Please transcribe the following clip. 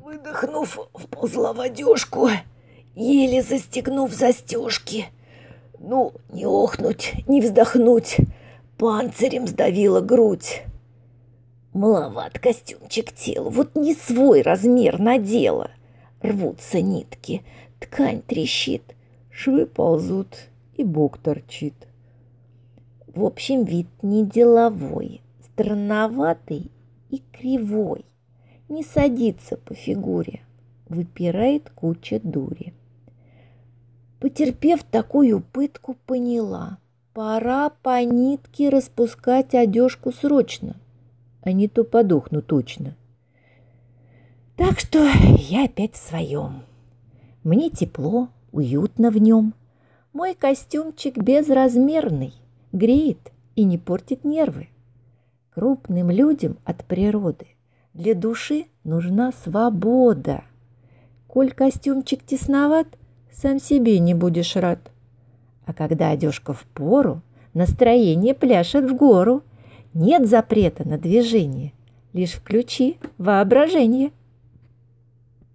Выдохнув, вползла в одежку, еле застегнув застежки. Ну, не охнуть, не вздохнуть, панцирем сдавила грудь. Маловат костюмчик телу, вот не свой размер надела. Рвутся нитки, ткань трещит, швы ползут и бок торчит. В общем, вид не деловой, странноватый и кривой. Не садится по фигуре, выпирает куча дури. Потерпев такую пытку, поняла, пора по нитке распускать одежку срочно, а не то подохну точно. Так что я опять в своем. Мне тепло, уютно в нем. Мой костюмчик безразмерный, греет и не портит нервы. Крупным людям от природы для души нужна свобода. Коль костюмчик тесноват, сам себе не будешь рад. А когда одежка впору, настроение пляшет в гору. Нет запрета на движение, лишь включи воображение.